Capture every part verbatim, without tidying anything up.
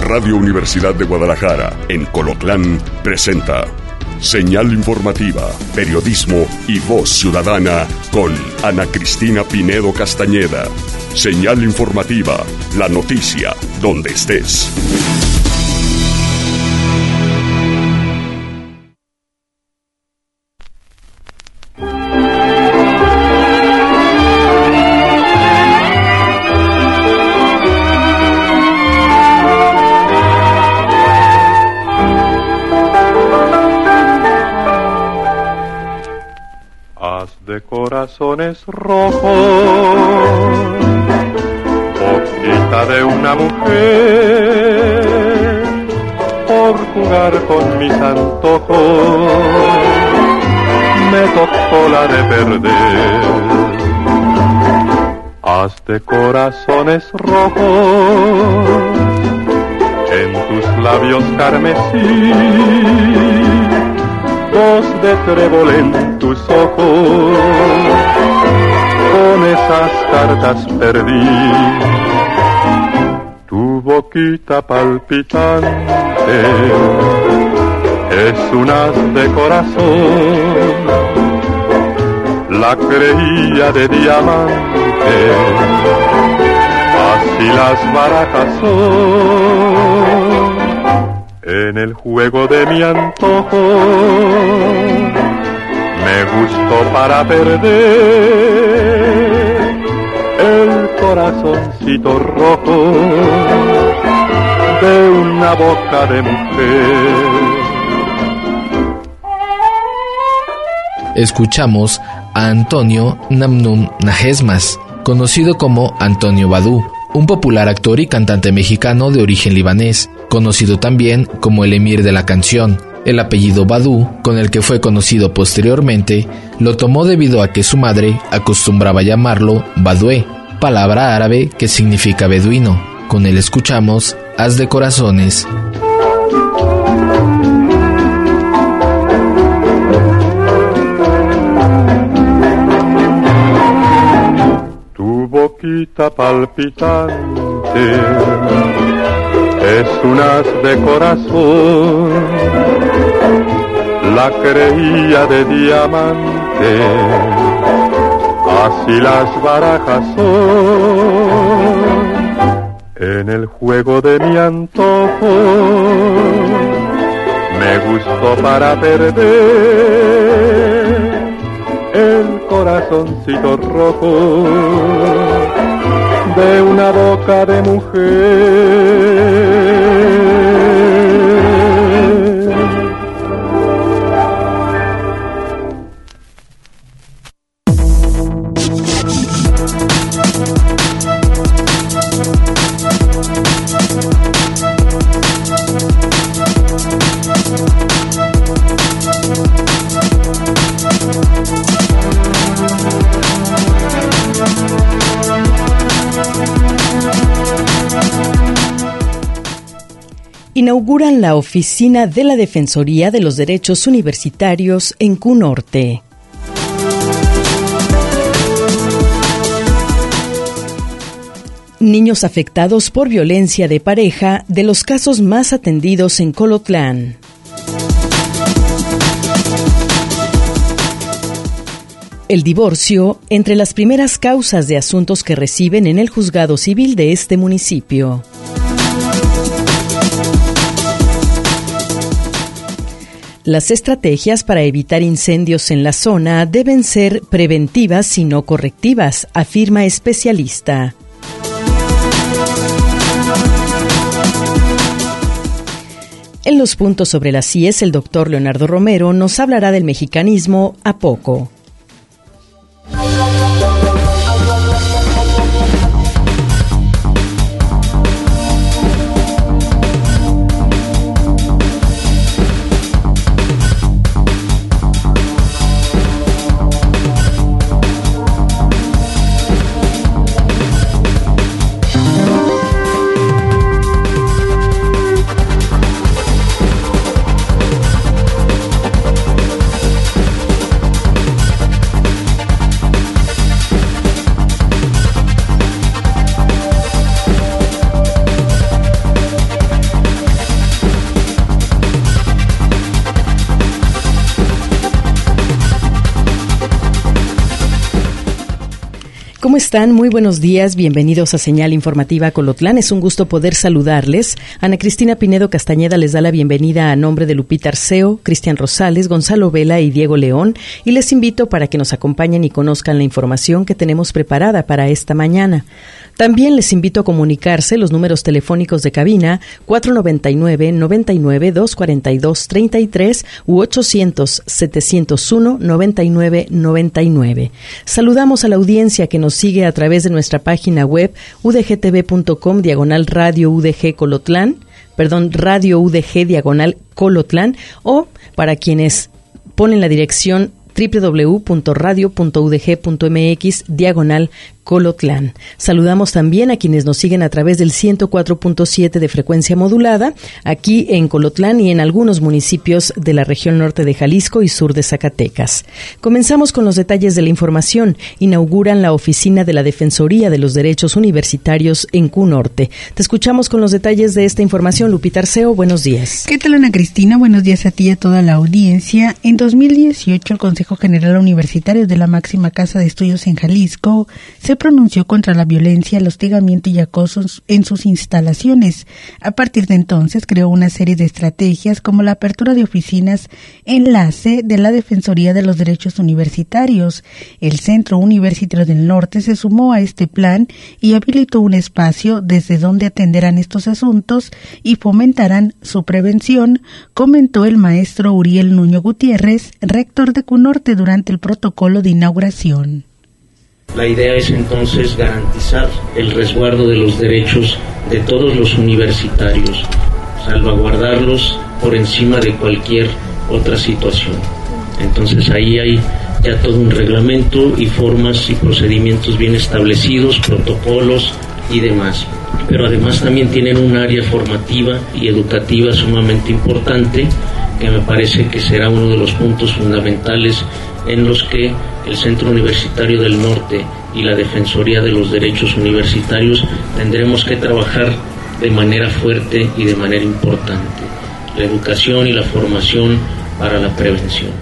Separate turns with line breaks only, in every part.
Radio Universidad de Guadalajara, en Colotlán, presenta Señal Informativa, Periodismo y Voz Ciudadana con Ana Cristina Pinedo Castañeda. Señal Informativa, la noticia donde estés.
De corazones rojos, boquita de una mujer, por jugar con mis antojos, me tocó la de perder. Haz de corazones rojos, en tus labios carmesí, voz de trébol en tus ojos, con esas cartas perdí. Tu boquita palpitante es un haz de corazón, la creía de diamante, así las barajas son. En el juego de mi antojo me gustó para perder el corazoncito rojo de una boca de mujer.
Escuchamos a Antonio Namnum Najesmas, conocido como Antonio Badú, un popular actor y cantante mexicano de origen libanés, conocido también como el emir de la canción. El apellido Badú, con el que fue conocido posteriormente, lo tomó debido a que su madre acostumbraba llamarlo Badué, palabra árabe que significa beduino. Con él escuchamos Haz de corazones.
Tu boquita palpitante es un haz de corazón, la creía de diamante, así las barajas son. En el juego de mi antojo me gustó para perder el corazoncito rojo de una boca de mujer.
Inauguran la oficina de la Defensoría de los Derechos Universitarios en Q Norte. Niños afectados por violencia de pareja, de los casos más atendidos en Colotlán. El divorcio, entre las primeras causas de asuntos que reciben en el juzgado civil de este municipio. Las estrategias para evitar incendios en la zona deben ser preventivas y no correctivas, afirma especialista. En los puntos sobre las I E S, el doctor Leonardo Romero nos hablará del mexicanismo a poco. ¿Cómo están? Muy buenos días, bienvenidos a Señal Informativa Colotlán. Es un gusto poder saludarles. Ana Cristina Pinedo Castañeda les da la bienvenida a nombre de Lupita Arceo, Cristian Rosales, Gonzalo Vela y Diego León, y les invito para que nos acompañen y conozcan la información que tenemos preparada para esta mañana. También les invito a comunicarse los números telefónicos de cabina cuatro noventa y nueve, noventa y nueve, doscientos cuarenta y dos, treinta y tres u ochocientos, setecientos uno, noventa y nueve, noventa y nueve. Saludamos a la audiencia que nos sigue a través de nuestra página web udgtv.com diagonal radio udg Colotlán, perdón, radio udg diagonal Colotlán, o para quienes ponen la dirección doble u doble u doble u punto radio punto u d g punto m x diagonal Colotlán. Saludamos también a quienes nos siguen a través del ciento cuatro punto siete de frecuencia modulada, aquí en Colotlán y en algunos municipios de la región norte de Jalisco y sur de Zacatecas. Comenzamos con los detalles de la información. Inauguran la oficina de la Defensoría de los Derechos Universitarios en Q Norte. Te escuchamos con los detalles de esta información. Lupita Arceo, buenos días.
¿Qué tal, Ana Cristina? Buenos días a ti y a toda la audiencia. En dos mil dieciocho, el Consejo General Universitario de la máxima casa de estudios en Jalisco se pronunció contra la violencia, el hostigamiento y acoso en sus instalaciones. A partir de entonces creó una serie de estrategias como la apertura de oficinas enlace de la Defensoría de los Derechos Universitarios. El Centro Universitario del Norte se sumó a este plan y habilitó un espacio desde donde atenderán estos asuntos y fomentarán su prevención, comentó el maestro Uriel Nuño Gutiérrez, rector de Q Norte, durante el protocolo de inauguración.
La idea es entonces garantizar el resguardo de los derechos de todos los universitarios, salvaguardarlos por encima de cualquier otra situación. Entonces ahí hay ya todo un reglamento y formas y procedimientos bien establecidos, protocolos y demás. Pero además también tienen un área formativa y educativa sumamente importante, que me parece que será uno de los puntos fundamentales en los que el Centro Universitario del Norte y la Defensoría de los Derechos Universitarios tendremos que trabajar de manera fuerte y de manera importante. La educación y la formación para la prevención.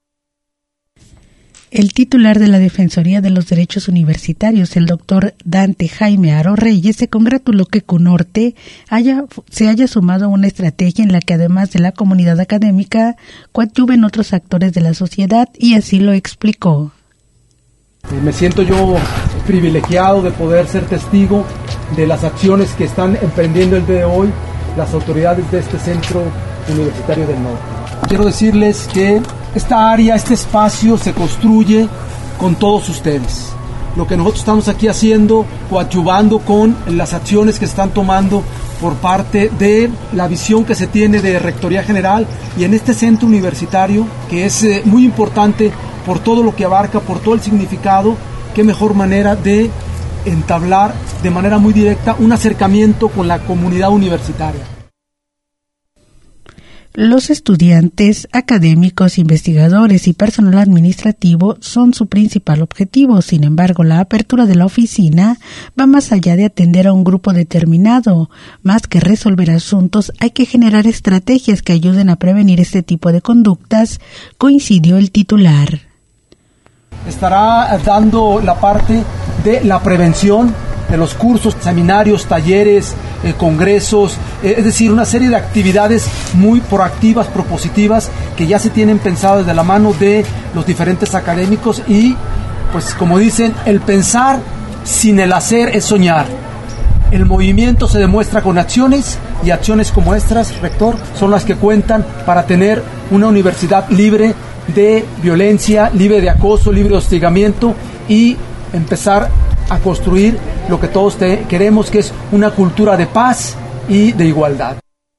El titular de la Defensoría de los Derechos Universitarios, el doctor Dante Jaime Aro Reyes, se congratuló que Q Norte haya, se haya sumado a una estrategia en la que además de la comunidad académica, coadyuven otros actores de la sociedad, y así lo explicó.
Me siento yo privilegiado de poder ser testigo de las acciones que están emprendiendo el día de hoy las autoridades de este Centro Universitario del Norte. Quiero decirles que esta área, este espacio se construye con todos ustedes. Lo que nosotros estamos aquí haciendo, coadyuvando con las acciones que están tomando por parte de la visión que se tiene de Rectoría General y en este centro universitario, que es eh, muy importante por todo lo que abarca, por todo el significado. Qué mejor manera de entablar de manera muy directa un acercamiento con la comunidad universitaria.
Los estudiantes, académicos, investigadores y personal administrativo son su principal objetivo. Sin embargo, la apertura de la oficina va más allá de atender a un grupo determinado. Más que resolver asuntos, hay que generar estrategias que ayuden a prevenir este tipo de conductas, coincidió el titular.
Estará dando la parte de la prevención, de los cursos, seminarios, talleres, eh, congresos, eh, es decir, una serie de actividades muy proactivas, propositivas, que ya se tienen pensado desde la mano de los diferentes académicos y, pues como dicen, el pensar sin el hacer es soñar. El movimiento se demuestra con acciones y acciones como estas, rector, son las que cuentan para tener una universidad libre de violencia, libre de acoso, libre de hostigamiento y empezar a construir lo que todos te queremos, que es una cultura de paz y de igualdad.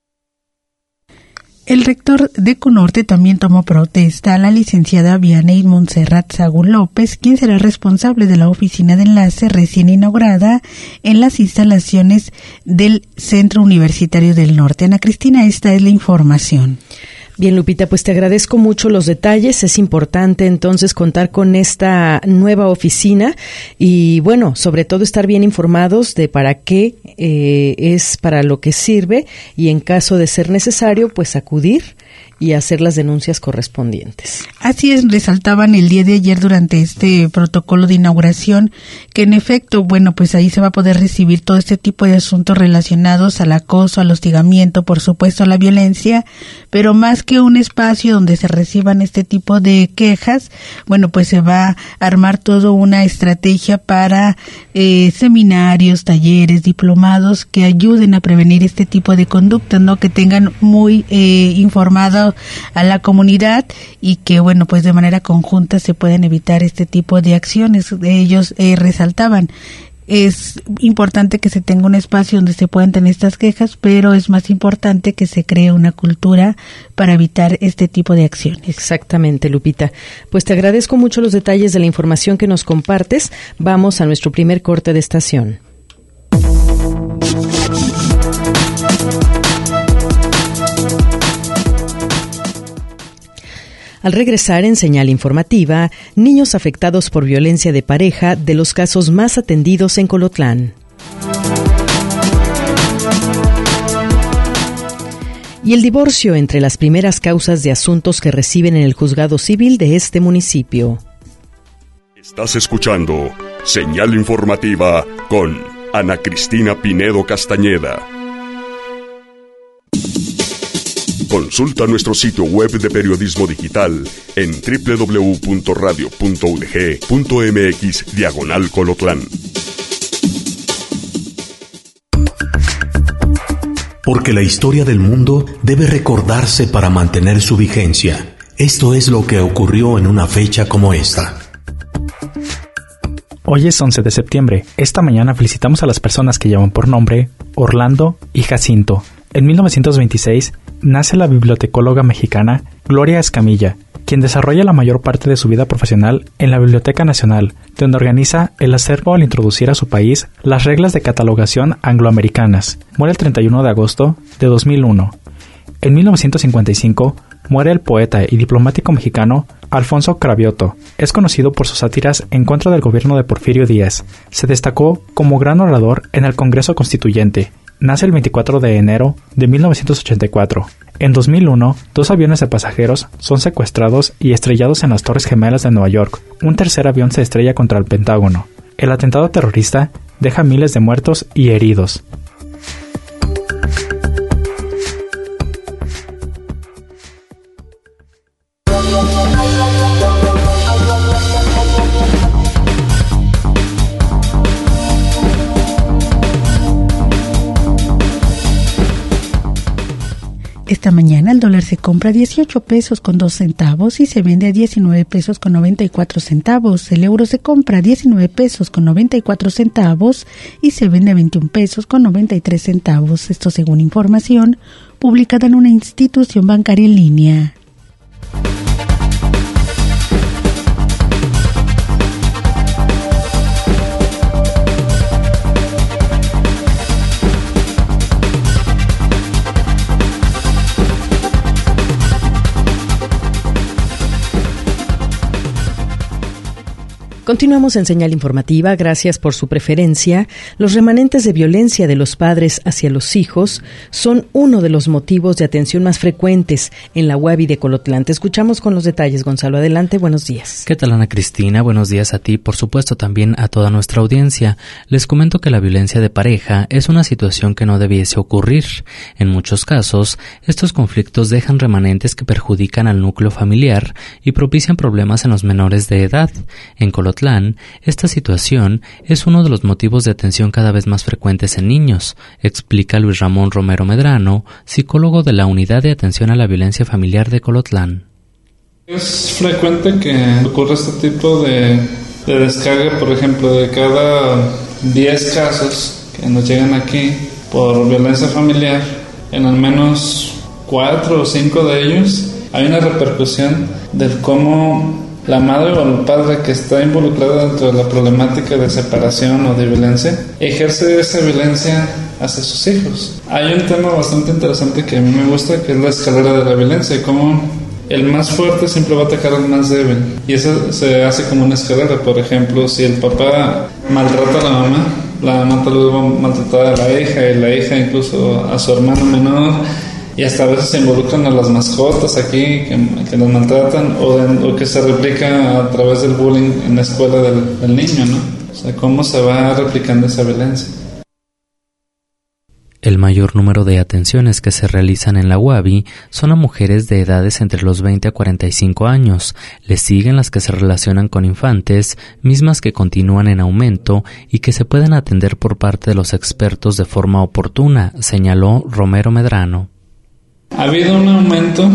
El rector de Q Norte también tomó protesta a la licenciada Vianey Montserrat Sagún López, quien será responsable de la oficina de enlace recién inaugurada en las instalaciones del Centro Universitario del Norte. Ana Cristina, esta es la información.
Bien, Lupita, pues te agradezco mucho los detalles. Es importante entonces contar con esta nueva oficina y, bueno, sobre todo estar bien informados de para qué eh, es, para lo que sirve y en caso de ser necesario, pues acudir y hacer las denuncias correspondientes.
Así es, resaltaban el día de ayer durante este protocolo de inauguración que en efecto, bueno, pues ahí se va a poder recibir todo este tipo de asuntos relacionados al acoso, al hostigamiento, por supuesto a la violencia, pero más que un espacio donde se reciban este tipo de quejas, bueno, pues se va a armar toda una estrategia para eh, seminarios, talleres, diplomados que ayuden a prevenir este tipo de conductas, ¿no? Que tengan muy eh, informado a la comunidad y que, bueno, pues de manera conjunta se puedan evitar este tipo de acciones. Ellos eh, resaltaban, es importante que se tenga un espacio donde se puedan tener estas quejas, pero es más importante que se cree una cultura para evitar este tipo de acciones.
Exactamente, Lupita. Pues te agradezco mucho los detalles de la información que nos compartes. Vamos a nuestro primer corte de estación. Al regresar en Señal Informativa, niños afectados por violencia de pareja de los casos más atendidos en Colotlán. Y el divorcio entre las primeras causas de asuntos que reciben en el juzgado civil de este municipio.
Estás escuchando Señal Informativa con Ana Cristina Pinedo Castañeda. Consulta nuestro sitio web de periodismo digital en doble u doble u doble u punto radio punto u d g punto m x diagonal Colotlán.
Porque la historia del mundo debe recordarse para mantener su vigencia. Esto es lo que ocurrió en una fecha como esta.
Hoy es once de septiembre. Esta mañana felicitamos a las personas que llevan por nombre Orlando y Jacinto. En mil novecientos veintiséis nace la bibliotecóloga mexicana Gloria Escamilla, quien desarrolla la mayor parte de su vida profesional en la Biblioteca Nacional, donde organiza el acervo al introducir a su país las reglas de catalogación angloamericanas. Muere el treinta y uno de agosto de dos mil uno. En mil novecientos cincuenta y cinco muere el poeta y diplomático mexicano Alfonso Cravioto. Es conocido por sus sátiras en contra del gobierno de Porfirio Díaz. Se destacó como gran orador en el Congreso Constituyente. Nace el veinticuatro de enero de mil novecientos ochenta y cuatro. En dos mil uno, dos aviones de pasajeros son secuestrados y estrellados en las Torres Gemelas de Nueva York. Un tercer avión se estrella contra el Pentágono. El atentado terrorista deja miles de muertos y heridos.
Esta mañana el dólar se compra a dieciocho pesos con dos centavos y se vende a diecinueve pesos con noventa y cuatro centavos. El euro se compra a diecinueve pesos con noventa y cuatro centavos y se vende a veintiún pesos con noventa y tres centavos. Esto según información publicada en una institución bancaria en línea.
Continuamos en Señal Informativa, gracias por su preferencia. Los remanentes de violencia de los padres hacia los hijos son uno de los motivos de atención más frecuentes en la UABI de Colotlán. Te escuchamos con los detalles, Gonzalo. Adelante, buenos días.
¿Qué tal, Ana Cristina? Buenos días a ti, por supuesto también a toda nuestra audiencia. Les comento que la violencia de pareja es una situación que no debiese ocurrir. En muchos casos, estos conflictos dejan remanentes que perjudican al núcleo familiar y propician problemas en los menores de edad. En Colotlán, esta situación es uno de los motivos de atención cada vez más frecuentes en niños, explica Luis Ramón Romero Medrano, psicólogo de la Unidad de Atención a la Violencia Familiar de Colotlán.
Es frecuente que ocurra este tipo de, de descarga, por ejemplo, de cada diez casos que nos llegan aquí por violencia familiar, en al menos cuatro o cinco de ellos hay una repercusión de cómo la madre o el padre que está involucrado dentro de la problemática de separación o de violencia ejerce esa violencia hacia sus hijos. Hay un tema bastante interesante que a mí me gusta, que es la escalera de la violencia, cómo el más fuerte siempre va a atacar al más débil, y eso se hace como una escalera. Por ejemplo, si el papá maltrata a la mamá, la mamá tal vez va a maltratar a la hija, y la hija incluso a su hermano menor, y hasta a veces se involucran a las mascotas aquí, que, que las maltratan, o, de, o que se replica a través del bullying en la escuela del, del niño, ¿no? O sea, cómo se va replicando esa violencia.
El mayor número de atenciones que se realizan en la U A B I son a mujeres de edades entre los veinte a cuarenta y cinco años. Le siguen las que se relacionan con infantes, mismas que continúan en aumento y que se pueden atender por parte de los expertos de forma oportuna, señaló Romero Medrano.
Ha habido un aumento,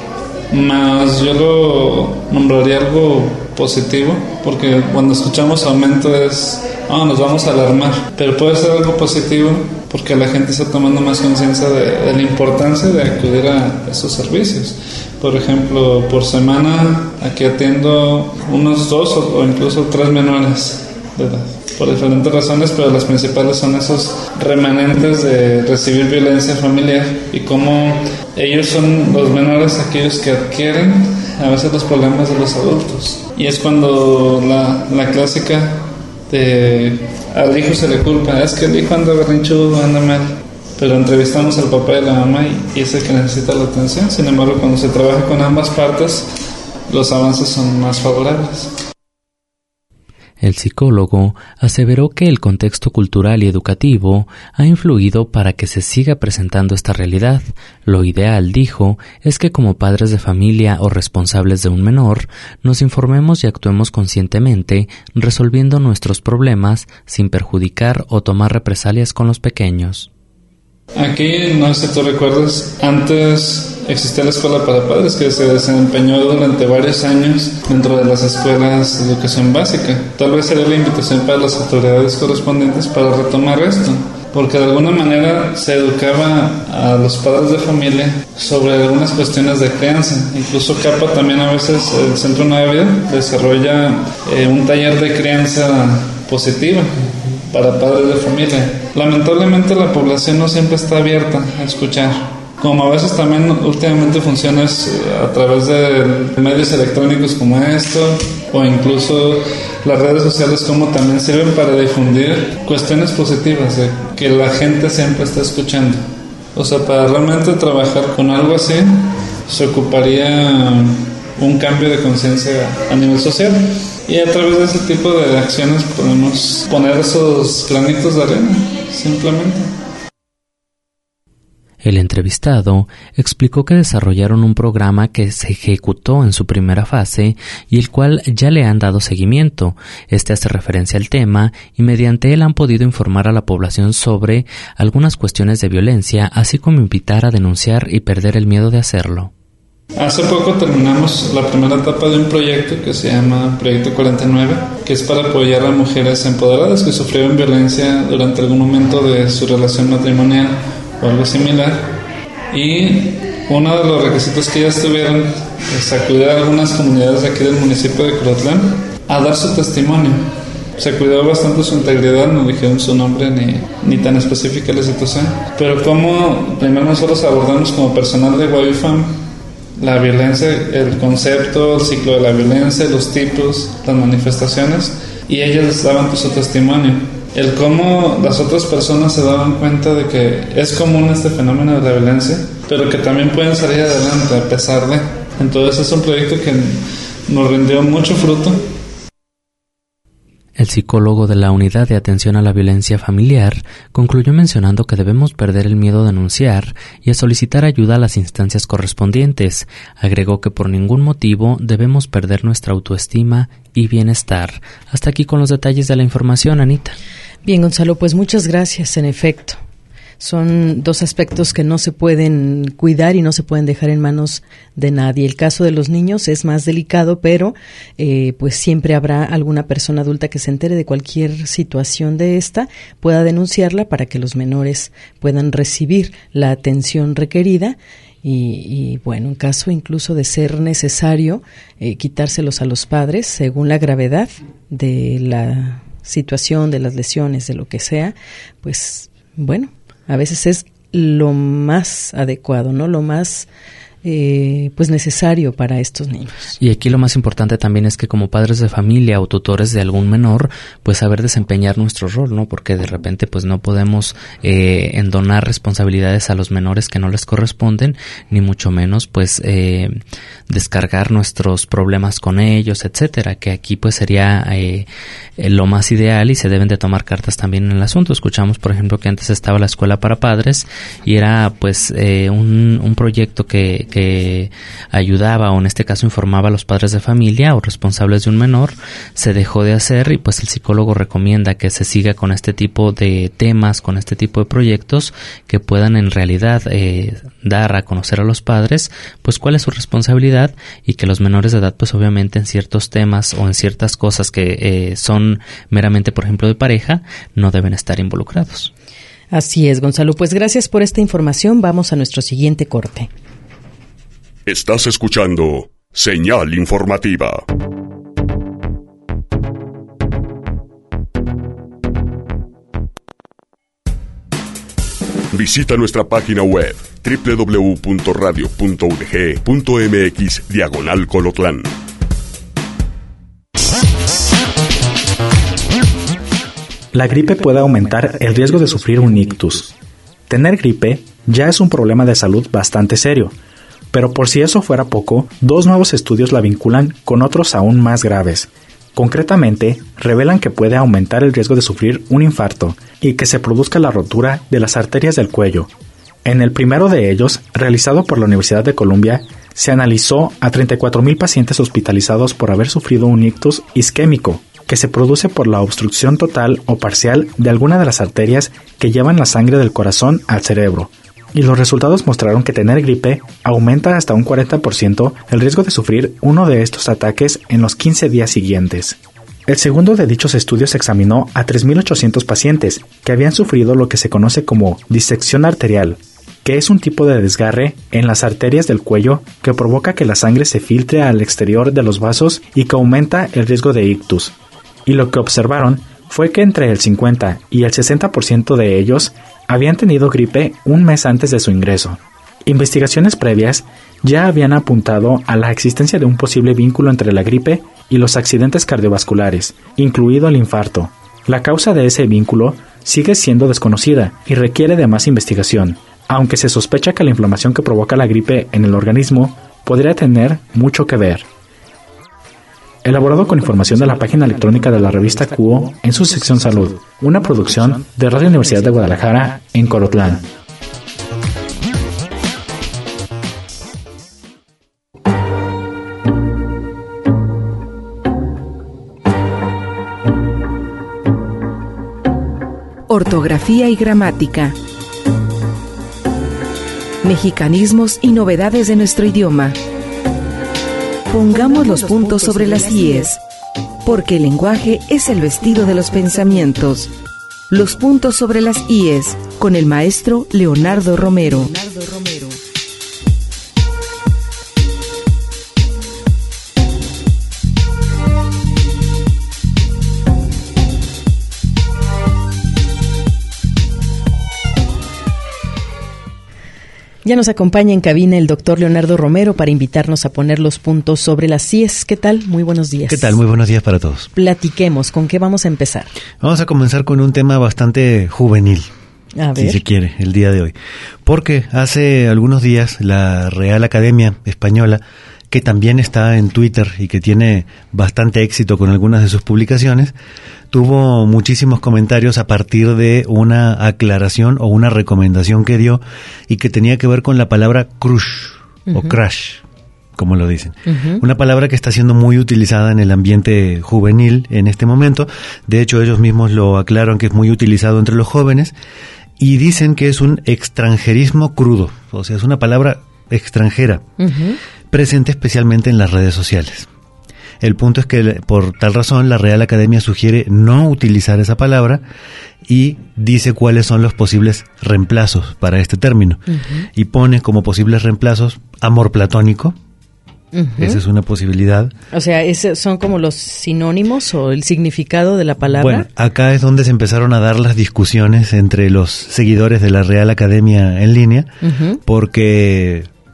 más yo lo nombraría algo positivo, porque cuando escuchamos aumento es, oh, nos vamos a alarmar, pero puede ser algo positivo porque la gente está tomando más conciencia de, de la importancia de acudir a esos servicios. Por ejemplo, por semana aquí atiendo unos dos o, o incluso tres menores de edad, por diferentes razones, pero las principales son esos remanentes de recibir violencia familiar y cómo ellos son los menores aquellos que adquieren a veces los problemas de los adultos. Y es cuando la, la clásica de al hijo se le culpa, es que el hijo anda berrinchudo, anda mal, pero entrevistamos al papá y la mamá y, y es el que necesita la atención. Sin embargo, cuando se trabaja con ambas partes, los avances son más favorables.
El psicólogo aseveró que el contexto cultural y educativo ha influido para que se siga presentando esta realidad. Lo ideal, dijo, es que como padres de familia o responsables de un menor, nos informemos y actuemos conscientemente, resolviendo nuestros problemas sin perjudicar o tomar represalias con los pequeños.
Aquí, no sé si tú recuerdas, antes existía la escuela para padres que se desempeñó durante varios años dentro de las escuelas de educación básica. Tal vez sería la invitación para las autoridades correspondientes para retomar esto, porque de alguna manera se educaba a los padres de familia sobre algunas cuestiones de crianza. Incluso CAPA también a veces, el Centro Nueva Vida, desarrolla eh, un taller de crianza positiva para padres de familia. Lamentablemente la población no siempre está abierta a escuchar. Como a veces también últimamente funciona a través de medios electrónicos como esto, o incluso las redes sociales como también sirven para difundir cuestiones positivas, de que la gente siempre está escuchando. O sea, para realmente trabajar con algo así, se ocuparía un cambio de conciencia a nivel social. Y a través de ese tipo de acciones podemos poner esos granitos de arena, simplemente.
El entrevistado explicó que desarrollaron un programa que se ejecutó en su primera fase y el cual ya le han dado seguimiento. Este hace referencia al tema y mediante él han podido informar a la población sobre algunas cuestiones de violencia, así como invitar a denunciar y perder el miedo de hacerlo.
Hace poco terminamos la primera etapa de un proyecto que se llama Proyecto cuarenta y nueve, que es para apoyar a mujeres empoderadas que sufrieron violencia durante algún momento de su relación matrimonial o algo similar. Y uno de los requisitos que ellas tuvieron es acudir a algunas comunidades de aquí del municipio de Colotlán a dar su testimonio. Se cuidó bastante su integridad, no dijeron su nombre ni, ni tan específica la situación. Pero como primero nosotros abordamos como personal de Guayufam la violencia, el concepto, el ciclo de la violencia, los tipos, las manifestaciones, y ellas daban su testimonio. El cómo las otras personas se daban cuenta de que es común este fenómeno de la violencia, pero que también pueden salir adelante a pesar de. Entonces es un proyecto que nos rindió mucho fruto.
El psicólogo de la Unidad de Atención a la Violencia Familiar concluyó mencionando que debemos perder el miedo a denunciar y a solicitar ayuda a las instancias correspondientes. Agregó que por ningún motivo debemos perder nuestra autoestima y bienestar. Hasta aquí con los detalles de la información, Anita.
Bien, Gonzalo, pues muchas gracias, en efecto. Son dos aspectos que no se pueden cuidar y no se pueden dejar en manos de nadie. El caso de los niños es más delicado, pero eh, pues siempre habrá alguna persona adulta que se entere de cualquier situación de esta, pueda denunciarla para que los menores puedan recibir la atención requerida. Y, y bueno, en caso incluso de ser necesario eh, quitárselos a los padres según la gravedad de la situación, de las lesiones, de lo que sea, pues bueno, a veces es lo más adecuado, ¿no? Lo más eh, pues necesario para estos niños.
Y aquí lo más importante también es que como padres de familia o tutores de algún menor, pues saber desempeñar nuestro rol, ¿no? Porque de repente pues no podemos eh, endonar responsabilidades a los menores que no les corresponden, ni mucho menos pues eh, descargar nuestros problemas con ellos, etcétera, que aquí pues sería eh, lo más ideal y se deben de tomar cartas también en el asunto. Escuchamos por ejemplo que antes estaba la escuela para padres y era pues eh, un, un proyecto que, que ayudaba o en este caso informaba a los padres de familia o responsables de un menor. Se dejó de hacer y pues el psicólogo recomienda que se siga con este tipo de temas, con este tipo de proyectos que puedan en realidad eh, dar a conocer a los padres pues cuál es su responsabilidad y que los menores de edad pues obviamente en ciertos temas o en ciertas cosas que eh, son meramente por ejemplo de pareja no deben estar involucrados.
Así es, Gonzalo. Pues gracias por esta información. Vamos a nuestro siguiente corte.
Estás escuchando Señal Informativa. Visita nuestra página web doble u doble u doble u punto radio punto u d g punto m x diagonal Colotlán.
La gripe puede aumentar el riesgo de sufrir un ictus. Tener gripe ya es un problema de salud bastante serio, pero por si eso fuera poco, dos nuevos estudios la vinculan con otros aún más graves. Concretamente, revelan que puede aumentar el riesgo de sufrir un infarto y que se produzca la rotura de las arterias del cuello. En el primero de ellos, realizado por la Universidad de Columbia, se analizó a treinta y cuatro mil pacientes hospitalizados por haber sufrido un ictus isquémico, que se produce por la obstrucción total o parcial de alguna de las arterias que llevan la sangre del corazón al cerebro. Y los resultados mostraron que tener gripe aumenta hasta un cuarenta por ciento el riesgo de sufrir uno de estos ataques en los quince días siguientes. El segundo de dichos estudios examinó a tres mil ochocientos pacientes que habían sufrido lo que se conoce como disección arterial, que es un tipo de desgarre en las arterias del cuello que provoca que la sangre se filtre al exterior de los vasos y que aumenta el riesgo de ictus. Y lo que observaron fue que entre el cincuenta y el sesenta por ciento de ellos habían tenido gripe un mes antes de su ingreso. Investigaciones previas ya habían apuntado a la existencia de un posible vínculo entre la gripe y los accidentes cardiovasculares, incluido el infarto. La causa de ese vínculo sigue siendo desconocida y requiere de más investigación, aunque se sospecha que la inflamación que provoca la gripe en el organismo podría tener mucho que ver. Elaborado con información de la página electrónica de la revista Cuo en su sección Salud, una producción de Radio Universidad de Guadalajara en Colotlán.
Ortografía y gramática. Mexicanismos y novedades de nuestro idioma. Pongamos los puntos sobre las íes, porque el lenguaje es el vestido de los pensamientos. Los puntos sobre las íes, con el maestro Leonardo Romero.
Ya nos acompaña en cabina el doctor Leonardo Romero para invitarnos a poner los puntos sobre las íes. ¿Qué tal? Muy buenos días.
¿Qué tal? Muy buenos días para todos.
Platiquemos, ¿con qué vamos a empezar?
Vamos a comenzar con un tema bastante juvenil,
a ver.
si se quiere, el día de hoy. Porque hace algunos días la Real Academia Española, que también está en Twitter y que tiene bastante éxito con algunas de sus publicaciones, tuvo muchísimos comentarios a partir de una aclaración o una recomendación que dio y que tenía que ver con la palabra crush uh-huh. o crush, como lo dicen. Uh-huh. Una palabra que está siendo muy utilizada en el ambiente juvenil en este momento. De hecho, ellos mismos lo aclaran que es muy utilizado entre los jóvenes y dicen que es un extranjerismo crudo, o sea, es una palabra extranjera, uh-huh. presente especialmente en las redes sociales. El punto es que por tal razón la Real Academia sugiere no utilizar esa palabra y dice cuáles son los posibles reemplazos para este término. Uh-huh. Y pone como posibles reemplazos amor platónico. Uh-huh. Esa es una posibilidad.
O sea, ¿esos son como los sinónimos o el significado de la palabra?
Bueno, acá es donde se empezaron a dar las discusiones entre los seguidores de la Real Academia en línea, uh-huh. porque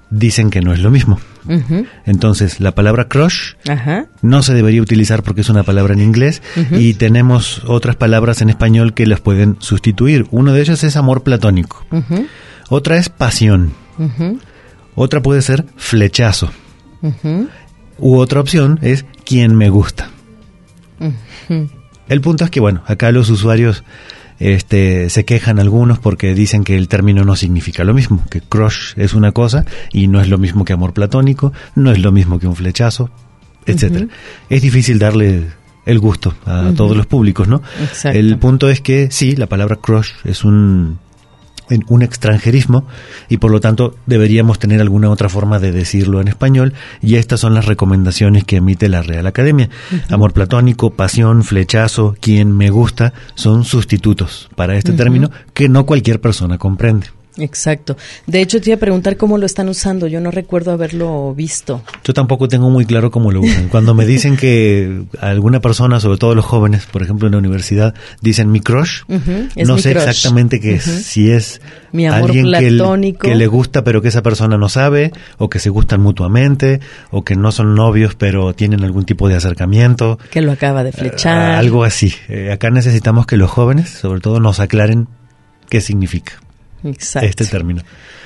dicen que no es lo mismo.
Uh-huh.
Entonces, la palabra crush
Ajá.
no se debería utilizar porque es una palabra en inglés, uh-huh. y tenemos otras palabras en español que las pueden sustituir. Uno de ellos es amor platónico. Uh-huh. Otra es pasión. Uh-huh. Otra puede ser flechazo. Uh-huh. U otra opción es quien me gusta. Uh-huh. El punto es que, bueno, acá los usuarios este, se quejan algunos porque dicen que el término no significa lo mismo, que crush es una cosa y no es lo mismo que amor platónico, no es lo mismo que un flechazo, etcétera. Uh-huh. Es difícil darle el gusto a uh-huh. todos los públicos, ¿no?
Exacto.
El punto es que sí, la palabra crush es un... un extranjerismo y por lo tanto deberíamos tener alguna otra forma de decirlo en español, y estas son las recomendaciones que emite la Real Academia. Uh-huh. Amor platónico, pasión, flechazo, quien me gusta son sustitutos para este uh-huh. término que no cualquier persona comprende.
Exacto. De hecho, te iba a preguntar cómo lo están usando. Yo no recuerdo haberlo visto.
Yo tampoco tengo muy claro cómo lo usan. Cuando me dicen que alguna persona, sobre todo los jóvenes, por ejemplo en la universidad, dicen mi crush, uh-huh, no sé crush. exactamente qué es. Uh-huh. Si es
mi amor
alguien
platónico.
Que, que le gusta pero que esa persona no sabe, o que se gustan mutuamente, o que no son novios pero tienen algún tipo de acercamiento.
Que lo acaba de flechar.
Uh, algo así. Eh, acá necesitamos que los jóvenes, sobre todo, nos aclaren qué significa.
Exacto.
Este término.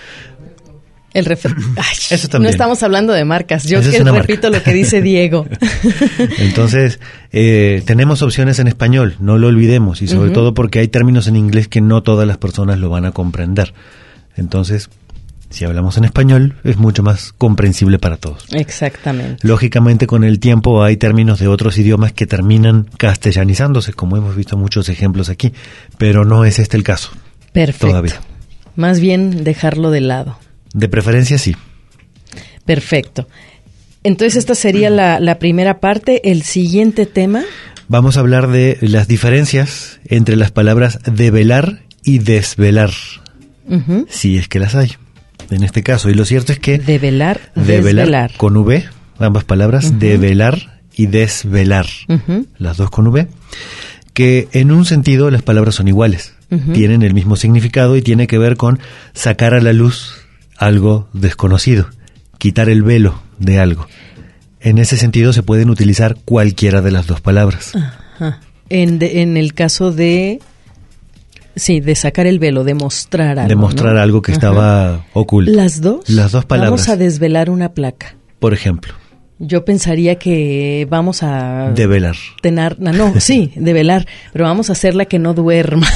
El refer- Ay,
Eso también.
No estamos hablando de marcas. Yo
Eso
que
es
repito
marca.
Lo que dice Diego.
Entonces, eh, tenemos opciones en español, no lo olvidemos, y sobre uh-huh. todo porque hay términos en inglés que no todas las personas lo van a comprender. Entonces, si hablamos en español, es mucho más comprensible para todos.
Exactamente.
Lógicamente, con el tiempo hay términos de otros idiomas que terminan castellanizándose, como hemos visto muchos ejemplos aquí, pero no es este el caso.
Perfecto.
Todavía.
Más bien dejarlo de lado.
De preferencia, sí.
Perfecto. Entonces, esta sería la, la primera parte. El siguiente tema.
Vamos a hablar de las diferencias entre las palabras develar y desvelar. Uh-huh. Si es que las hay, en este caso. Y lo cierto es que...
Develar,
develar
desvelar.
Con V, ambas palabras, uh-huh. develar y desvelar. Uh-huh. Las dos con V. Que en un sentido las palabras son iguales. Uh-huh. Tienen el mismo significado y tiene que ver con sacar a la luz algo desconocido, quitar el velo de algo. En ese sentido se pueden utilizar cualquiera de las dos palabras.
Ajá. En, de, en el caso de... Sí, de sacar el velo, de mostrar algo.
De mostrar, ¿no?, algo que Ajá. estaba oculto.
¿Las dos?
Las dos palabras.
Vamos a desvelar una placa.
Por ejemplo.
Yo pensaría que vamos a...
Develar.
Tener, no, no, sí, develar, pero vamos a hacerla que no duerma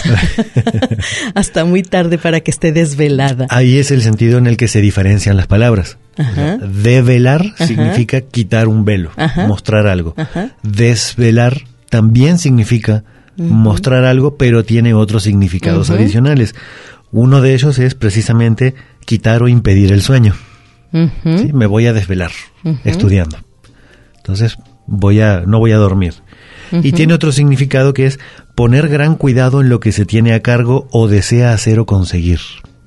hasta muy tarde para que esté desvelada.
Ahí es el sentido en el que se diferencian las palabras. Ajá. Develar Ajá. significa quitar un velo, Ajá. mostrar algo. Ajá. Desvelar también significa uh-huh. mostrar algo, pero tiene otros significados uh-huh. adicionales. Uno de ellos es precisamente quitar o impedir el sueño. Uh-huh. ¿Sí? Me voy a desvelar uh-huh. estudiando. Entonces voy a no voy a dormir. Uh-huh. Y tiene otro significado que es poner gran cuidado en lo que se tiene a cargo o desea hacer o conseguir.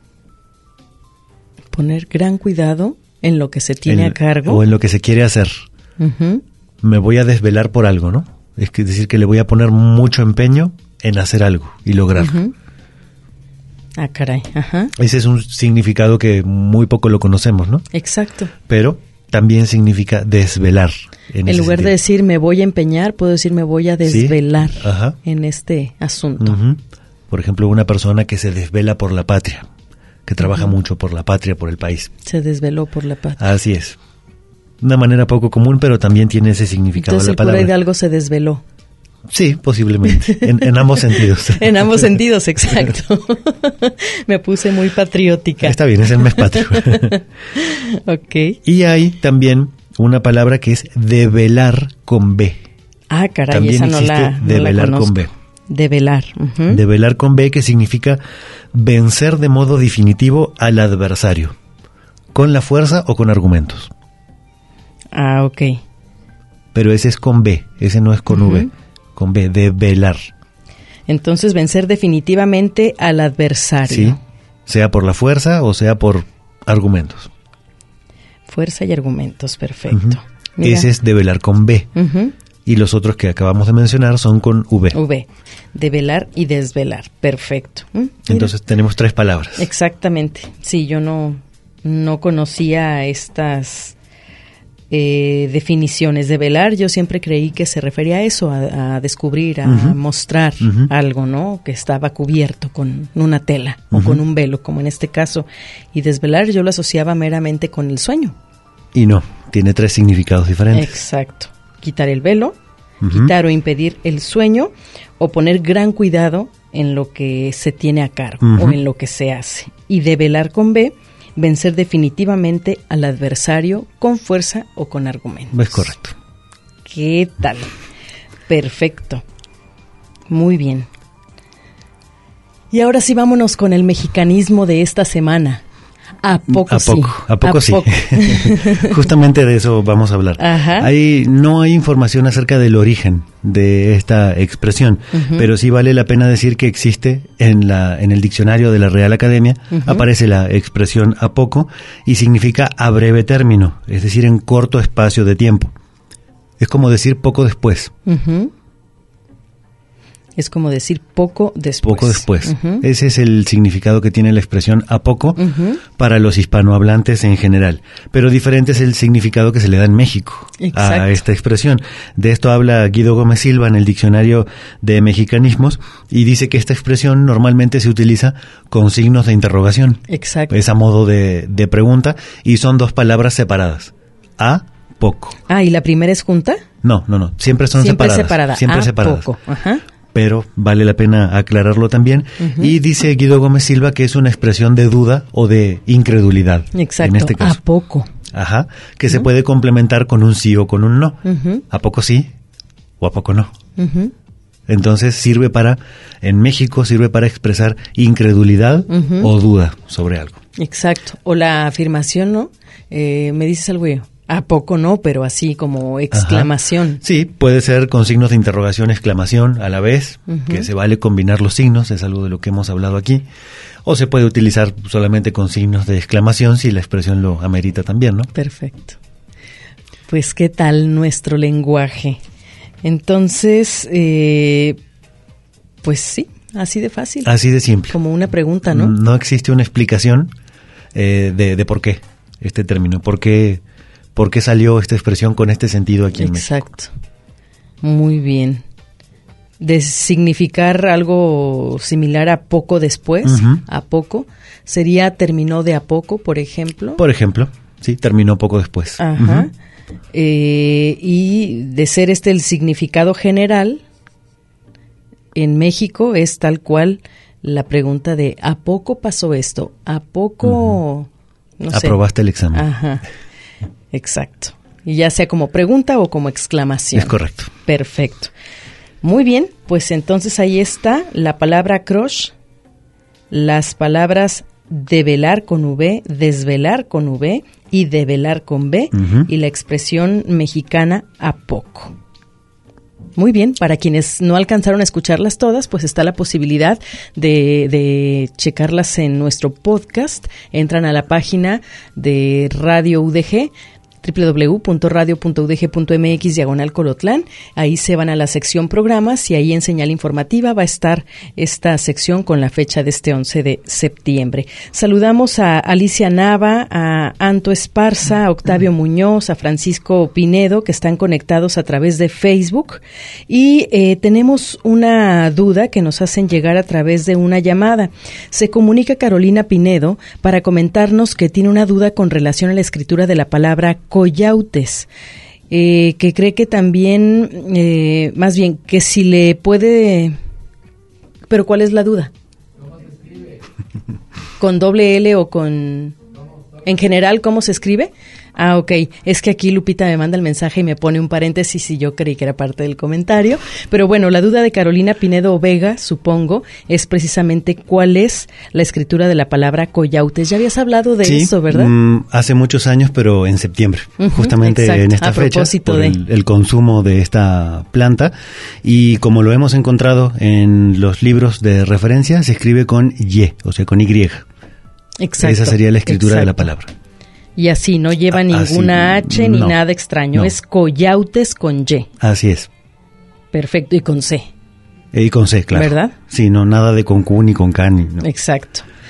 Poner gran cuidado en lo que se tiene
en,
a cargo.
O en lo que se quiere hacer. Uh-huh. Me voy a desvelar por algo, ¿no? Es decir, que le voy a poner mucho empeño en hacer algo y lograrlo. Uh-huh.
Ah, caray. Ajá.
Ese es un significado que muy poco lo conocemos, ¿no?
Exacto.
Pero también significa desvelar. En,
en lugar
sentido.
de decir me voy a empeñar, puedo decir me voy a desvelar
¿Sí? Ajá.
en este asunto.
Uh-huh. Por ejemplo, una persona que se desvela por la patria, que trabaja uh-huh. mucho por la patria, por el país.
Se desveló por la patria.
Así es. Una manera poco común, pero también tiene ese significado.
Entonces,
la palabra.
el cura Hidalgo se desveló.
Sí, posiblemente, en, en ambos sentidos.
En ambos sentidos, exacto. Me puse muy patriótica.
Está bien, es el mes patrio.
Ok.
Y hay también una palabra que es develar con B.
Ah, caray,
también
esa no la, no
develar
la
con B.
Develar. Uh-huh.
Develar con B, que significa vencer de modo definitivo al adversario, con la fuerza o con argumentos.
Ah, ok.
Pero ese es con B, ese no es con uh-huh. V. Con B, develar.
Entonces, vencer definitivamente al adversario.
Sí, sea por la fuerza o sea por argumentos.
Fuerza y argumentos, perfecto.
Uh-huh. Ese es develar con B. Uh-huh. Y los otros que acabamos de mencionar son con V.
V, develar y desvelar, perfecto. ¿Mm?
Entonces tenemos tres palabras.
Exactamente. Sí, yo no, no conocía estas eh, definiciones de velar. Yo siempre creí que se refería a eso, a, a descubrir, a uh-huh. mostrar uh-huh. algo, ¿no? Que estaba cubierto con una tela uh-huh. o con un velo, como en este caso. Y desvelar yo lo asociaba meramente con el sueño.
Y no, tiene tres significados diferentes.
Exacto. Quitar el velo, uh-huh. quitar o impedir el sueño, o poner gran cuidado en lo que se tiene a cargo uh-huh. o en lo que se hace. Y develar con B, vencer definitivamente al adversario con fuerza o con argumentos.
Es correcto.
¿Qué tal? Perfecto. Muy bien. Y ahora sí vámonos con el mexicanismo de esta semana. ¿A poco
a
sí?
Poco, a poco
¿A
sí.
Poco?
Justamente de eso vamos a hablar.
Ajá.
Hay, no hay información acerca del origen de esta expresión, uh-huh. pero sí vale la pena decir que existe en la en el diccionario de la Real Academia, uh-huh. aparece la expresión a poco y significa a breve término, es decir, en corto espacio de tiempo. Es como decir poco después.
Uh-huh. Es como decir poco después.
Poco después.
Uh-huh.
Ese es el significado que tiene la expresión a poco
uh-huh.
para los hispanohablantes en general. Pero diferente es el significado que se le da en México
Exacto.
a esta expresión. De esto habla Guido Gómez Silva en el Diccionario de Mexicanismos y dice que esta expresión normalmente se utiliza con signos de interrogación.
Exacto.
Es a modo de, de pregunta y son dos palabras separadas. A poco.
Ah, ¿y la primera es junta?
No, no, no. Siempre son
Siempre
separadas.
Separada.
Siempre
a
separadas.
Poco. Ajá.
Pero vale la pena aclararlo también. Uh-huh. Y dice Guido Gómez Silva que es una expresión de duda o de incredulidad.
Exacto,
en este caso.
a poco.
Ajá, que
uh-huh.
se puede complementar con un sí o con un no.
Uh-huh.
¿A poco sí o a poco no?
Uh-huh.
Entonces sirve para, en México sirve para expresar incredulidad uh-huh. o duda sobre algo.
Exacto, o la afirmación, ¿no? Eh, me dices algo yo. ¿A poco no? Pero así como exclamación.
Ajá. Sí, puede ser con signos de interrogación, exclamación a la vez, uh-huh. que se vale combinar los signos, es algo de lo que hemos hablado aquí. O se puede utilizar solamente con signos de exclamación si la expresión lo amerita también, ¿no?
Perfecto. Pues, ¿qué tal nuestro lenguaje? Entonces, eh, pues sí, así de fácil.
Así de simple.
Como una pregunta, ¿no?
No existe una explicación eh, de, de por qué este término, por qué... ¿Por qué salió esta expresión con este sentido aquí en México?
Exacto. Muy bien. De significar algo similar a poco después, uh-huh. a poco, sería terminó de a poco, por ejemplo.
Por ejemplo, sí, terminó poco después.
Ajá.
Uh-huh.
Eh, y de ser este el significado general, en México es tal cual la pregunta de ¿a poco pasó esto? ¿A poco...? Uh-huh. No sé.
Aprobaste el examen.
Ajá. Exacto. Y ya sea como pregunta o como exclamación.
Es correcto.
Perfecto. Muy bien, pues entonces ahí está la palabra crush, las palabras develar con V, desvelar con V y develar con B uh-huh. y la expresión mexicana a poco. Muy bien, para quienes no alcanzaron a escucharlas todas, pues está la posibilidad de, de checarlas en nuestro podcast. Entran a la página de Radio U D G, doble u doble u doble u punto radio punto u d g punto m x diagonal Colotlán. Ahí se van a la sección programas y ahí en señal informativa va a estar esta sección con la fecha de este once de septiembre. Saludamos a Alicia Nava, a Anto Esparza, a Octavio Muñoz, a Francisco Pinedo, que están conectados a través de Facebook. Y eh, tenemos una duda que nos hacen llegar a través de una llamada. Se comunica Carolina Pinedo para comentarnos que tiene una duda con relación a la escritura de la palabra coyautes, eh, que cree que también, eh, más bien, que si le puede... ¿Pero cuál es la duda? ¿Cómo se escribe? ¿Con doble L o con...? En general, ¿cómo se escribe? Ah, ok. Es que aquí Lupita me manda el mensaje y me pone un paréntesis y yo creí que era parte del comentario. Pero bueno, la duda de Carolina Pinedo Vega, supongo, es precisamente cuál es la escritura de la palabra coyautes. Ya habías hablado de
sí,
eso, ¿verdad?
Mm, hace muchos años, pero en septiembre, uh-huh, justamente exacto, en esta fecha, por de... el, el consumo de esta planta. Y como lo hemos encontrado en los libros de referencia, se escribe con Y, o sea, con Y.
Exacto.
Esa sería la escritura
exacto.
de la palabra.
Y así, no lleva ninguna
así,
H ni
no,
nada extraño,
no.
es coyautes con Y.
Así es.
Perfecto, y con C.
Y con C, claro.
¿Verdad?
Sí, no, nada de con Q ni con K ni... No.
Exacto.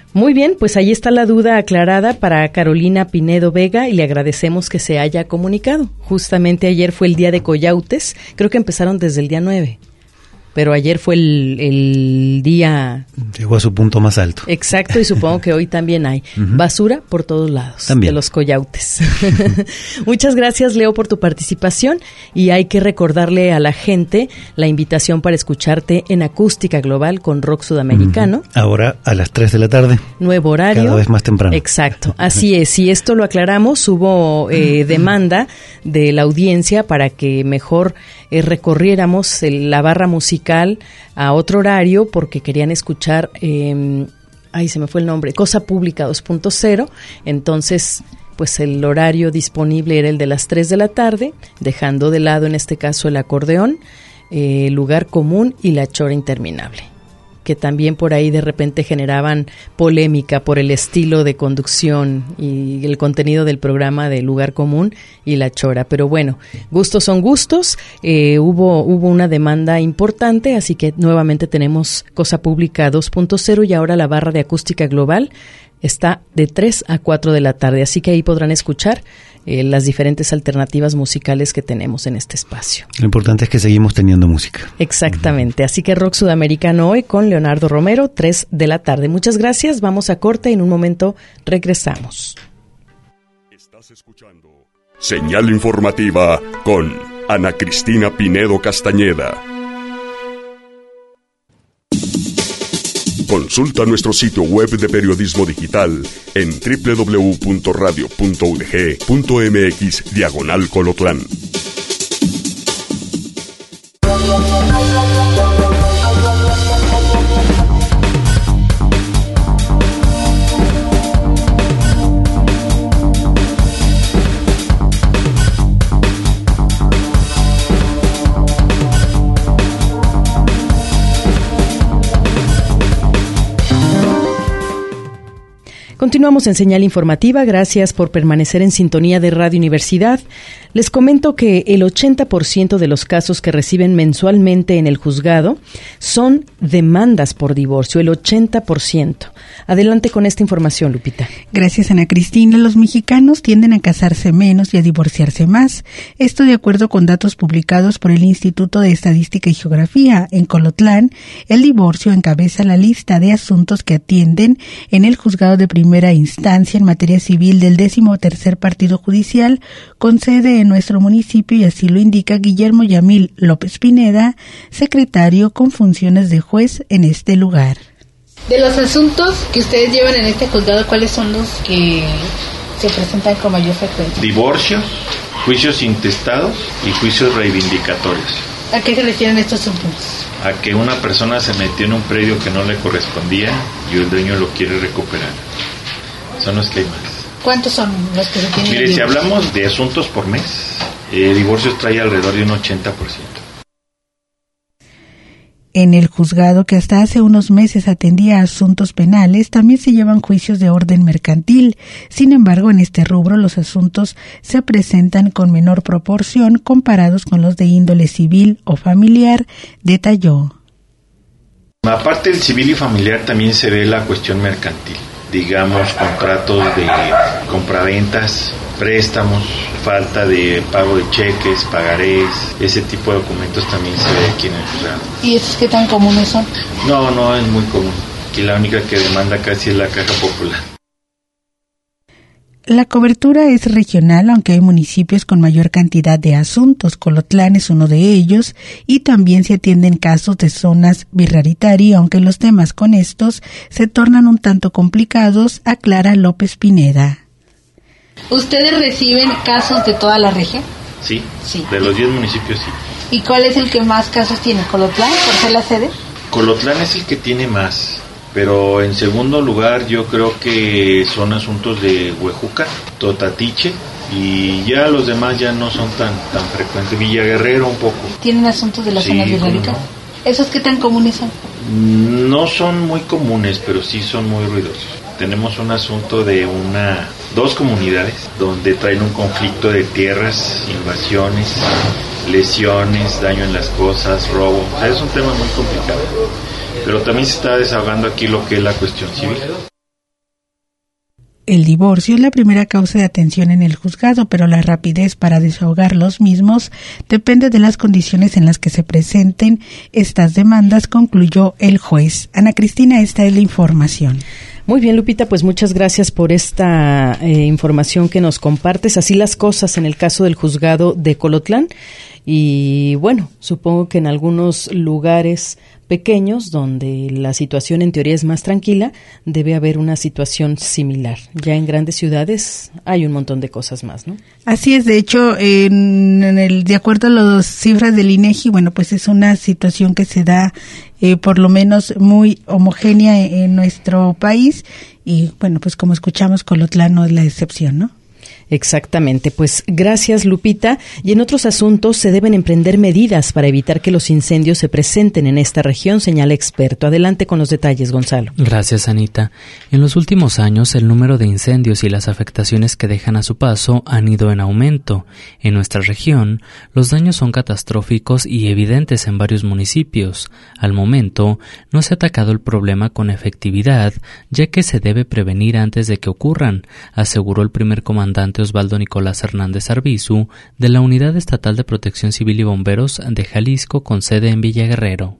Muy bien, pues ahí está la duda aclarada para Carolina Pinedo Vega y le agradecemos que se haya comunicado. Justamente ayer fue el día de Coyautes, creo que empezaron desde el día nueve. Pero ayer fue el, el día...
Llegó a su punto más alto.
Exacto, y supongo que hoy también hay uh-huh. basura por todos lados
también.
De los coyautes. Muchas gracias, Leo, por tu participación, y hay que recordarle a la gente la invitación para escucharte en Acústica Global con Rock Sudamericano.
Uh-huh. Ahora a las tres de la tarde.
Nuevo horario.
Cada vez más temprano.
Exacto, así es. Y esto lo aclaramos, hubo eh, demanda de la audiencia para que mejor eh, recorriéramos el, la barra musical a otro horario porque querían escuchar, eh, ay, se me fue el nombre, Cosa Pública dos punto cero, entonces pues el horario disponible era el de las tres de la tarde, dejando de lado en este caso el acordeón, eh, Lugar Común y La Chora Interminable, que también por ahí de repente generaban polémica por el estilo de conducción y el contenido del programa de Lugar Común y La Chora. Pero bueno, gustos son gustos, eh, hubo, hubo una demanda importante, así que nuevamente tenemos Cosa Pública dos punto cero y ahora la barra de Acústica Global está de tres a cuatro de la tarde, así que ahí podrán escuchar eh, las diferentes alternativas musicales que tenemos en este espacio.
Lo importante es que seguimos teniendo música.
Exactamente, uh-huh. Así que Rock Sudamericano hoy con Leonardo Romero, tres de la tarde. Muchas gracias, vamos a corte y en un momento regresamos.
Estás escuchando Señal Informativa con Ana Cristina Pinedo Castañeda. Consulta nuestro sitio web de periodismo digital en doble u doble u doble u punto radio punto u d g punto m x diagonal Colotlán.
Continuamos en Señal Informativa, gracias por permanecer en sintonía de Radio Universidad. Les comento que el ochenta por ciento de los casos que reciben mensualmente en el juzgado son demandas por divorcio, el ochenta por ciento. Adelante con esta información, Lupita.
Gracias, Ana Cristina. Los mexicanos tienden a casarse menos y a divorciarse más. Esto de acuerdo con datos publicados por el Instituto de Estadística y Geografía. En Colotlán, el divorcio encabeza la lista de asuntos que atienden en el juzgado de primera instancia en materia civil del décimo tercer partido judicial, con sede en nuestro municipio, y así lo indica Guillermo Yamil López Pineda, secretario con funciones de juez en este lugar.
De los asuntos que ustedes llevan en este juzgado, ¿cuáles son los que se presentan con mayor frecuencia?
Divorcios, juicios intestados y juicios reivindicatorios.
¿A qué se refieren estos asuntos?
A que una persona se metió en un predio que no le correspondía y el dueño lo quiere recuperar. Son los temas.
¿Cuántos son los que se tienen?
Mire, si hablamos de asuntos por mes, eh, divorcios trae alrededor de un ochenta por ciento.
En el juzgado, que hasta hace unos meses atendía asuntos penales, también se llevan juicios de orden mercantil. Sin embargo, en este rubro los asuntos se presentan con menor proporción comparados con los de índole civil o familiar, detalló.
Aparte del civil y familiar también se ve la cuestión mercantil. Digamos, contratos de compraventas, préstamos, falta de pago de cheques, pagarés, ese tipo de documentos también se ve aquí en el juzgado.
¿Y estos qué tan comunes son?
No, no, es muy común. Aquí la única que demanda casi es la Caja Popular.
La cobertura es regional, aunque hay municipios con mayor cantidad de asuntos. Colotlán es uno de ellos, y también se atienden casos de zonas birraritari, aunque los temas con estos se tornan un tanto complicados, aclara López Pineda.
¿Ustedes reciben casos de toda la región?
Sí, sí. De los diez municipios sí.
¿Y cuál es el que más casos tiene? ¿Colotlán, por ser la sede?
Colotlán es el que tiene más. Pero en segundo lugar yo creo que son asuntos de Huejuca, Totatiche, y ya los demás ya no son tan tan frecuentes. Villaguerrero un poco.
¿Tienen asuntos de la sí, zona birrárica? No. ¿Esos qué tan comunes son?
No son muy comunes, pero sí son muy ruidosos. Tenemos un asunto de una dos comunidades donde traen un conflicto de tierras, invasiones, lesiones, daño en las cosas, robo. O sea, es un tema muy complicado. Pero también se está desahogando aquí lo que es la cuestión civil.
el divorcio es la primera causa de atención en el juzgado, pero la rapidez para desahogar los mismos depende de las condiciones en las que se presenten estas demandas, concluyó el juez. Ana Cristina, esta es la información.
Muy bien, Lupita, pues muchas gracias por esta eh, información que nos compartes. Así las cosas en el caso del juzgado de Colotlán. Y bueno, supongo que en algunos lugares pequeños, donde la situación en teoría es más tranquila, debe haber una situación similar. Ya en grandes ciudades hay un montón de cosas más, ¿no?
Así es, de hecho, en, en el, de acuerdo a las cifras del INEGI, bueno, pues es una situación que se da eh, por lo menos muy homogénea en, en nuestro país y bueno, pues como escuchamos, Colotlán no es la excepción, ¿no?
Exactamente, pues gracias, Lupita. Y en otros asuntos se deben emprender medidas para evitar que los incendios se presenten en esta región, señala experto. Adelante con los detalles, Gonzalo.
Gracias, Anita. En los últimos años el número de incendios y las afectaciones que dejan a su paso han ido en aumento. En nuestra región, los daños son catastróficos y evidentes en varios municipios. Al momento, no se ha atacado el problema con efectividad, ya que se debe prevenir antes de que ocurran, aseguró el primer comandante Osvaldo Nicolás Hernández Arbizu, de la Unidad Estatal de Protección Civil y Bomberos de Jalisco, con sede en Villa Guerrero.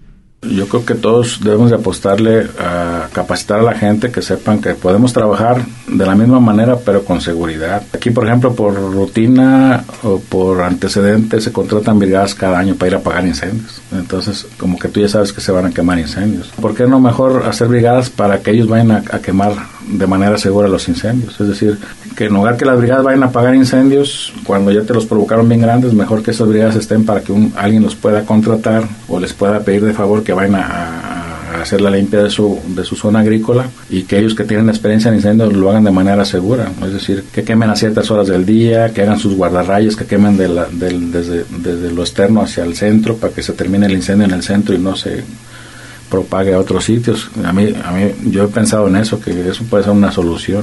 Yo creo que todos debemos de apostarle a capacitar a la gente, que sepan que podemos trabajar de la misma manera pero con seguridad. Aquí, por ejemplo, por rutina o por antecedentes se contratan brigadas cada año para ir a apagar incendios. Entonces, como que tú ya sabes que se van a quemar incendios. ¿Por qué no mejor hacer brigadas para que ellos vayan a, a quemar de manera segura los incendios? Es decir, que en lugar que las brigadas vayan a apagar incendios cuando ya te los provocaron bien grandes, mejor que esas brigadas estén para que un, alguien los pueda contratar o les pueda pedir de favor que vayan a, a hacer la limpia de su, de su zona agrícola, y que ellos que tienen experiencia en incendios lo hagan de manera segura. Es decir, que quemen a ciertas horas del día, que hagan sus guardarrayas, que quemen de la, de, desde, desde lo externo hacia el centro para que se termine el incendio en el centro y no se propague a otros sitios. A mí, a mí, yo he pensado en eso, que eso puede ser una solución.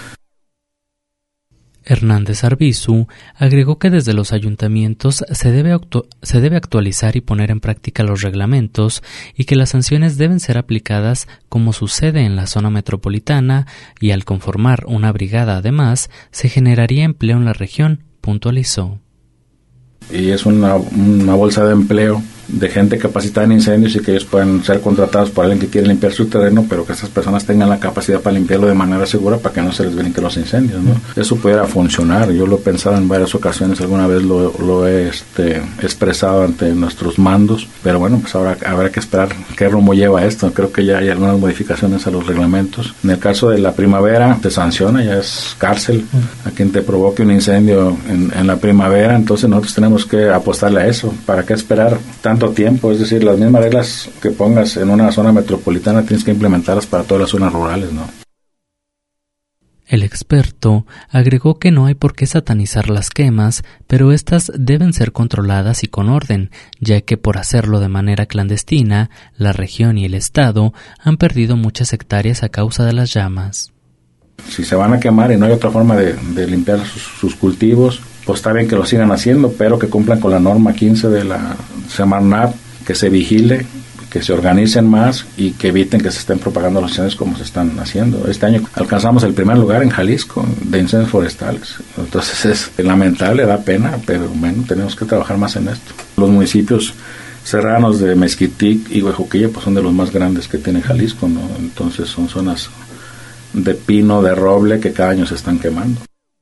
Hernández Arbizu agregó que desde los ayuntamientos se debe, actu- se debe actualizar y poner en práctica los reglamentos y que las sanciones deben ser aplicadas como sucede en la zona metropolitana, y al conformar una brigada además se generaría empleo en la región, puntualizó.
Y es una, una bolsa de empleo de gente capacitada en incendios y que ellos puedan ser contratados por alguien que quiere limpiar su terreno, pero que estas personas tengan la capacidad para limpiarlo de manera segura para que no se les brinquen los incendios, ¿no? Eso pudiera funcionar. Yo lo he pensado en varias ocasiones, alguna vez lo, lo he este, expresado ante nuestros mandos, pero bueno, pues ahora habrá que esperar qué rumbo lleva esto. Creo que ya hay algunas modificaciones a los reglamentos. En el caso de la primavera, te sanciona, ya es cárcel a quien te provoque un incendio en, en la primavera. Entonces nosotros tenemos que apostarle a eso. ¿Para qué esperar tanto tiempo? Es decir, las mismas reglas que pongas en una zona metropolitana tienes que implementarlas para todas las zonas rurales, ¿no?
El experto agregó que no hay por qué satanizar las quemas, pero estas deben ser controladas y con orden, ya que por hacerlo de manera clandestina, la región y el estado han perdido muchas hectáreas a causa de las llamas.
Si se van a quemar y no hay otra forma de, de limpiar sus, sus cultivos, pues está bien que lo sigan haciendo, pero que cumplan con la norma quince de la Semarnat, que se vigile, que se organicen más y que eviten que se estén propagando los incendios como se están haciendo. Este año alcanzamos el primer lugar en Jalisco de incendios forestales. Entonces es lamentable, da pena, pero bueno, tenemos que trabajar más en esto. Los municipios serranos de Mezquitic y Huejuquilla pues son de los más grandes que tiene Jalisco, ¿no? Entonces son zonas de pino, de roble, que cada año se están quemando.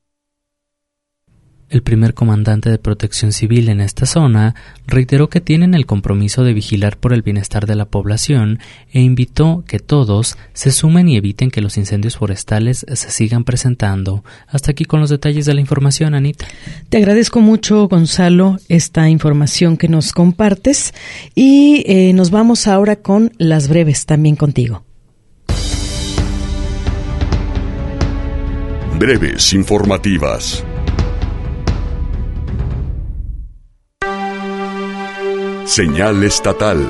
El primer comandante de Protección Civil en esta zona reiteró que tienen el compromiso de vigilar por el bienestar de la población e invitó que todos se sumen y eviten que los incendios forestales se sigan presentando. Hasta aquí con los detalles de la información, Anita.
Te agradezco mucho, Gonzalo, esta información que nos compartes, y eh, nos vamos ahora con las breves también contigo.
Breves informativas. Señal estatal.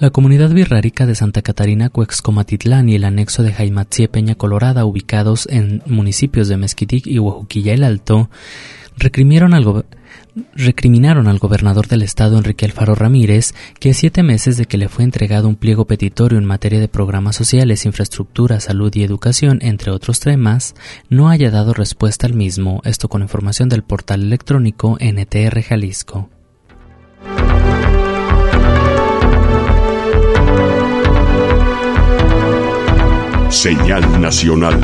La comunidad birrárica de Santa Catarina Cuexcomatitlán y el anexo de Jaimatzie Peña Colorada, ubicados en municipios de Mezquitic y Huajuquilla el Alto, recriminaron al, go- recriminaron al gobernador del estado, Enrique Alfaro Ramírez, que a siete meses de que le fue entregado un pliego petitorio en materia de programas sociales, infraestructura, salud y educación, entre otros temas, no haya dado respuesta al mismo. Esto con información del portal electrónico N T R Jalisco.
Señal nacional.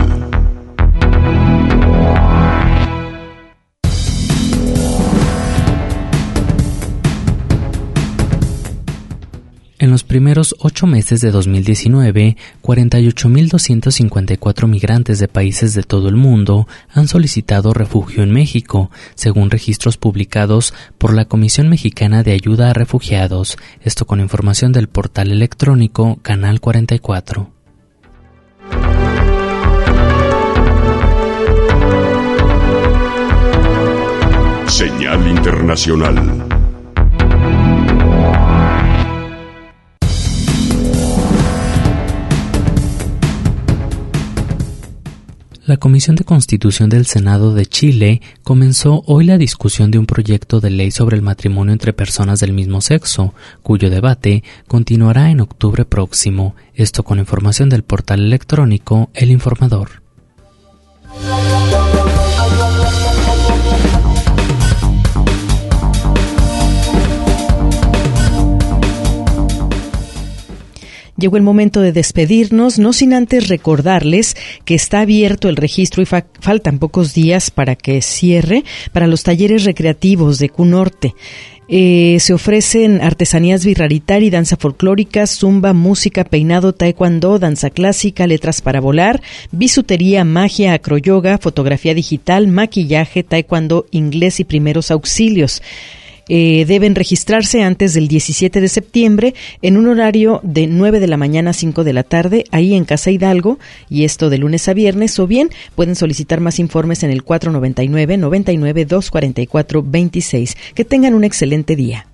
En los primeros ocho meses de dos mil diecinueve, cuarenta y ocho mil doscientos cincuenta y cuatro migrantes de países de todo el mundo han solicitado refugio en México, según registros publicados por la Comisión Mexicana de Ayuda a Refugiados. Esto con información del portal electrónico Canal cuarenta y cuatro.
Señal internacional.
La Comisión de Constitución del Senado de Chile comenzó hoy la discusión de un proyecto de ley sobre el matrimonio entre personas del mismo sexo, cuyo debate continuará en octubre próximo. Esto con información del portal electrónico El Informador.
Llegó el momento de despedirnos, no sin antes recordarles que está abierto el registro y fa- faltan pocos días para que cierre para los talleres recreativos de Q Norte. Eh, se ofrecen artesanías birraritari, danza folclórica, zumba, música, peinado, taekwondo, danza clásica, letras para volar, bisutería, magia, acroyoga, fotografía digital, maquillaje, taekwondo, inglés y primeros auxilios. Eh, deben registrarse antes del diecisiete de septiembre en un horario de nueve de la mañana a cinco de la tarde, ahí en Casa Hidalgo, y esto de lunes a viernes, o bien pueden solicitar más informes en el cuatro noventa y nueve, noventa y nueve, doscientos cuarenta y cuatro, veintiséis. Que tengan un excelente día.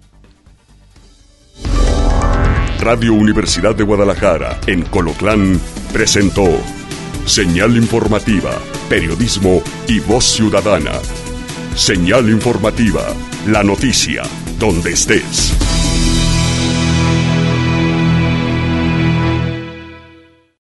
Radio Universidad de Guadalajara, en Colotlán, presentó Señal Informativa, Periodismo y Voz Ciudadana. Señal Informativa, la noticia, donde estés.